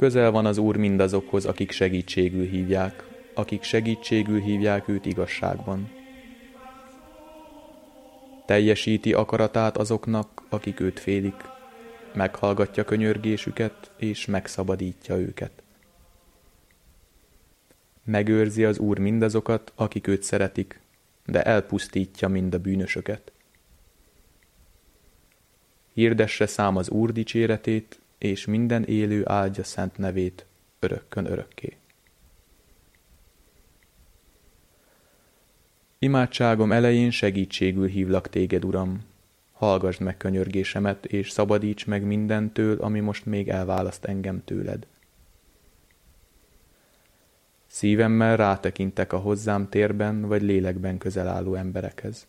Közel van az Úr mindazokhoz, akik segítségül hívják őt igazságban. Teljesíti akaratát azoknak, akik őt félik, meghallgatja könyörgésüket, és megszabadítja őket. Megőrzi az Úr mindazokat, akik őt szeretik, de elpusztítja mind a bűnösöket. Hirdesse szám az Úr dicséretét, és minden élő áldja szent nevét örökkön örökké. Imádságom elején segítségül hívlak téged, Uram. Hallgasd meg könyörgésemet, és szabadíts meg mindentől, ami most még elválaszt engem tőled. Szívemmel rátekintek a hozzám térben vagy lélekben közel álló emberekhez.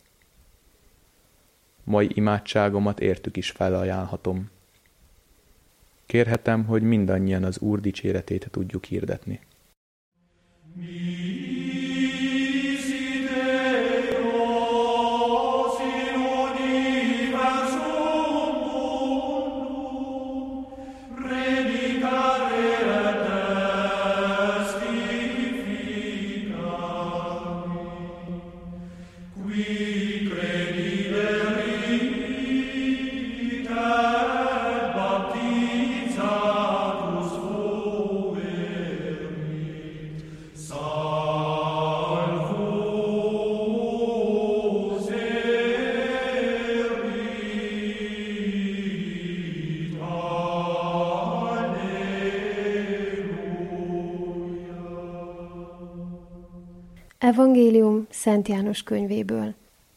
Mai imádságomat értük is felajánlhatom. Kérhetem, hogy mindannyian az Úr dicséretét tudjuk hirdetni. Evangélium Szent János könyvéből.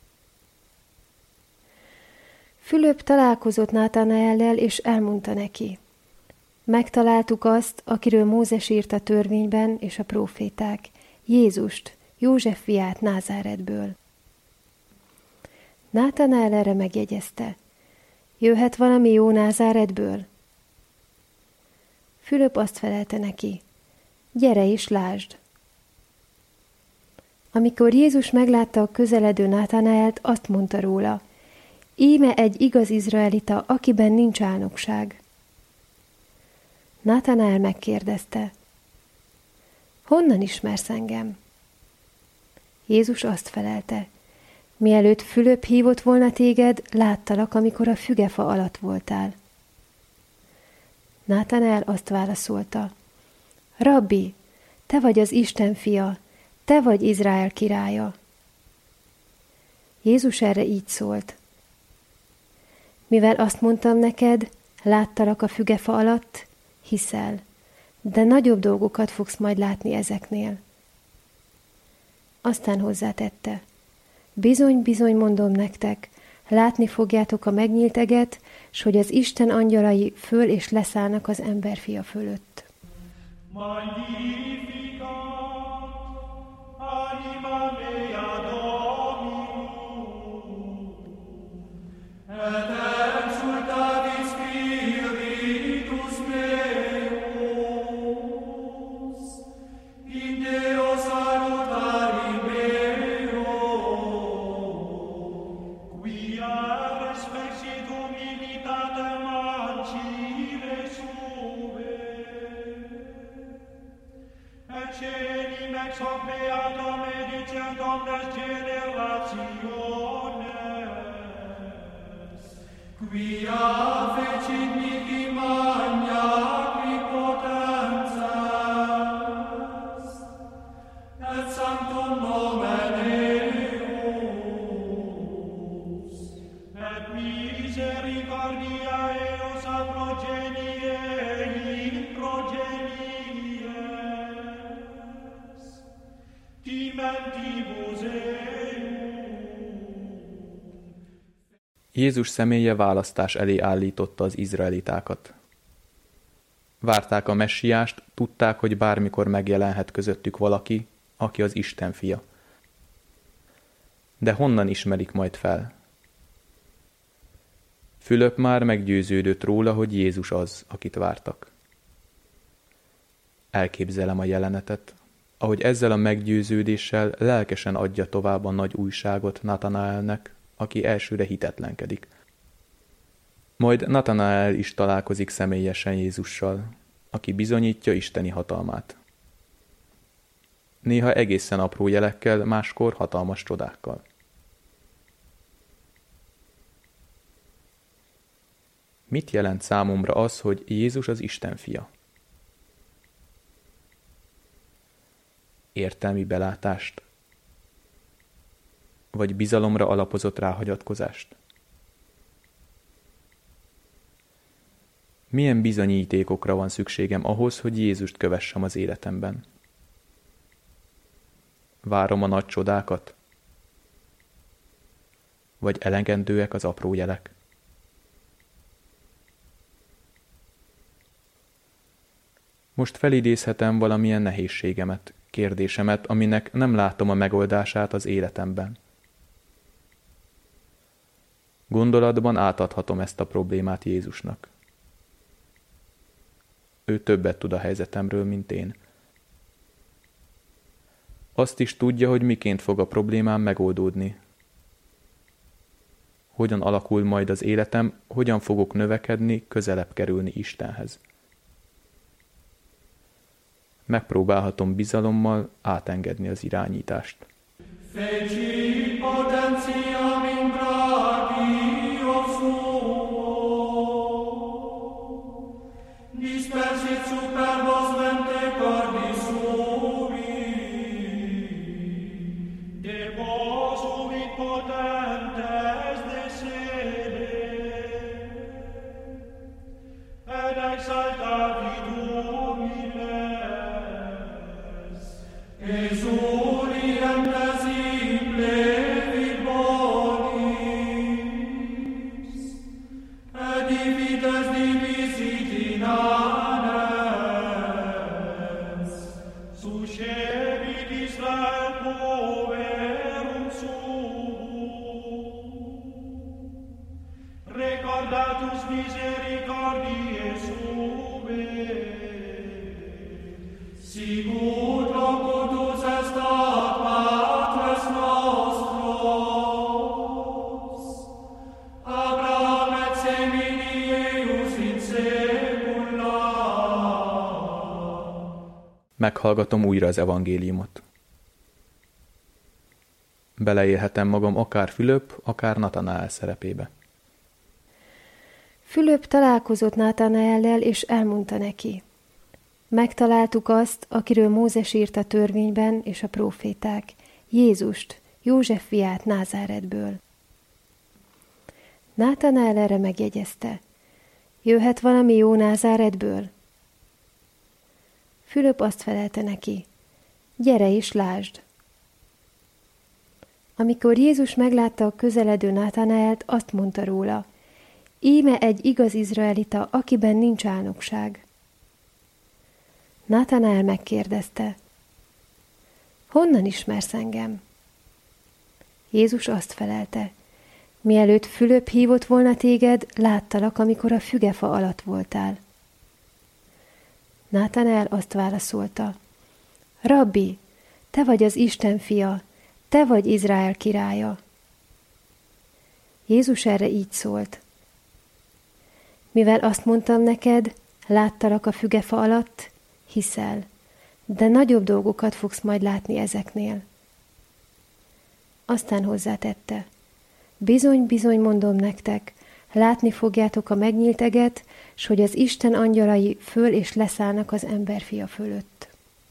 Fülöp találkozott Nátanaellel, és elmondta neki: megtaláltuk azt, akiről Mózes írt a törvényben és a próféták, Jézust, József fiát Názáretből. Nátanael erre megjegyezte: jöhet valami jó Názáretből? Fülöp azt felelte neki: gyere és lásd. Amikor Jézus meglátta a közeledő Nátanaelt, azt mondta róla: íme egy igaz izraelita, akiben nincs álnokság. Nátanael megkérdezte: honnan ismersz engem? Jézus azt felelte: mielőtt Fülöp hívott volna téged, láttalak, amikor a fügefa alatt voltál. Nátanael azt válaszolta: Rabbi, te vagy az Isten fia, te vagy Izrael királya. Jézus erre így szólt: mivel azt mondtam neked, láttalak a fügefa alatt, hiszel, de nagyobb dolgokat fogsz majd látni ezeknél. Aztán hozzátette: bizony, bizony mondom nektek, látni fogjátok a megnyílt eget, s hogy az Isten angyalai föl és leszállnak az emberfia fölött. Anima mea Dominum, et exultavit spiritus meus, in Deo salutari meo, quia respexit humilitatem ancire sube, et cenim ex hoc beatum edicem Domnes generationes, quia fecit mihi magna quipotentias, et sanctum nomen eius, et misericordia eius a progenie in progenies, timentibus eius. Jézus személye választás elé állította az izraelitákat. Várták a messiást, tudták, hogy bármikor megjelenhet közöttük valaki, aki az Isten fia. De honnan ismerik majd fel? Fülöp már meggyőződött róla, hogy Jézus az, akit vártak. Elképzelem a jelenetet, ahogy ezzel a meggyőződéssel lelkesen adja tovább a nagy újságot Natanaelnek, aki elsőre hitetlenkedik. Majd Natanael is találkozik személyesen Jézussal, aki bizonyítja isteni hatalmát. Néha egészen apró jelekkel, máskor hatalmas csodákkal. Mit jelent számomra az, hogy Jézus az Isten fia? Értelmi belátást? Vagy bizalomra alapozott ráhagyatkozást? Milyen bizonyítékokra van szükségem ahhoz, hogy Jézust kövessem az életemben? Várom a nagy csodákat? Vagy elegendőek az apró jelek? Most felidézhetem valamilyen nehézségemet, kérdésemet, aminek nem látom a megoldását az életemben. Gondolatban átadhatom ezt a problémát Jézusnak. Ő többet tud a helyzetemről, mint én. Azt is tudja, hogy miként fog a problémám megoldódni. Hogyan alakul majd az életem, hogyan fogok növekedni, közelebb kerülni Istenhez. Megpróbálhatom bizalommal átengedni az irányítást. Feci potentia in brachio suo, dispersit superbos vente cordi sui, deposumit potentes de sede, ed exaltavit humiles, exuriem simple vid bonis, et divides divisit in anes, suscebit Israel poverum suum, recordatus misericordiae suae, sicut locutus est ad patres nostros, Abraham et semini eius in saecula. Meghallgatom újra az evangéliumot. Beleélhetem magam akár Fülöp, akár Natanael szerepébe. Fülöp találkozott Nátanaellel, és elmondta neki: megtaláltuk azt, akiről Mózes írt a törvényben és a próféták, Jézust, József fiát Názáretből. Nátanael erre megjegyezte: jöhet valami jó Názáretből? Fülöp azt felelte neki: gyere és lásd. Amikor Jézus meglátta a közeledő Nátanaelt, azt mondta róla: íme egy igaz izraelita, akiben nincs álnokság. Nátanael megkérdezte: honnan ismersz engem? Jézus azt felelte: mielőtt Fülöp hívott volna téged, láttalak, amikor a fügefa alatt voltál. Nátanael azt válaszolta: rabbi, te vagy az Isten fia, te vagy Izrael királya. Jézus erre így szólt: mivel azt mondtam neked, láttalak a fügefa alatt, hiszel, de nagyobb dolgokat fogsz majd látni ezeknél. Aztán hozzátette: bizony, bizony mondom nektek, látni fogjátok a megnyílt eget, s hogy az Isten angyalai föl és leszállnak az emberfia fölött.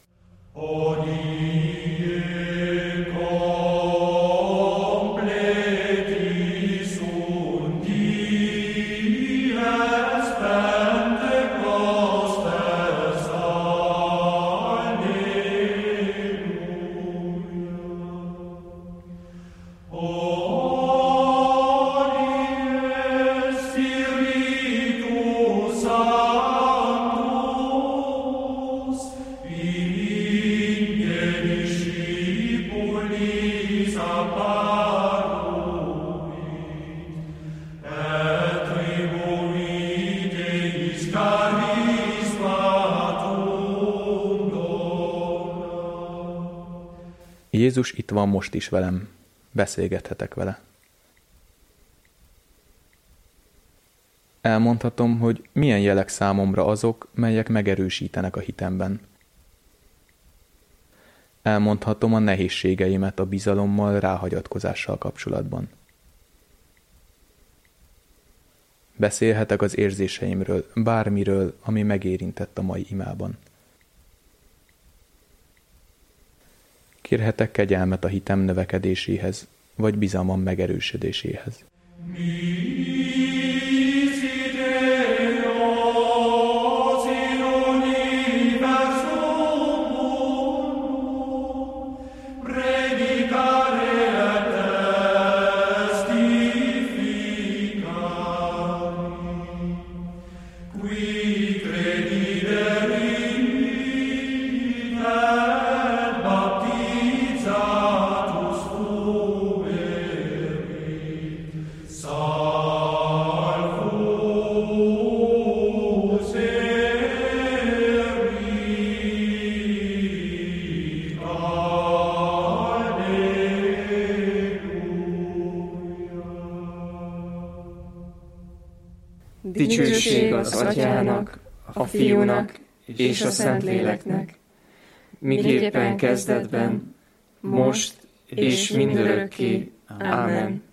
Jézus itt van most is velem, beszélgethetek vele. Elmondhatom, hogy milyen jelek számomra azok, melyek megerősítenek a hitemben. Elmondhatom a nehézségeimet a bizalommal, ráhagyatkozással kapcsolatban. Beszélhetek az érzéseimről, bármiről, ami megérintett a mai imában. Kérhetek kegyelmet a hitem növekedéséhez, vagy bizalmam megerősödéséhez. Dicsőség az Atyának, a Fiúnak és a Szentléleknek, miképpen kezdetben, most és mindörökké. Ámen.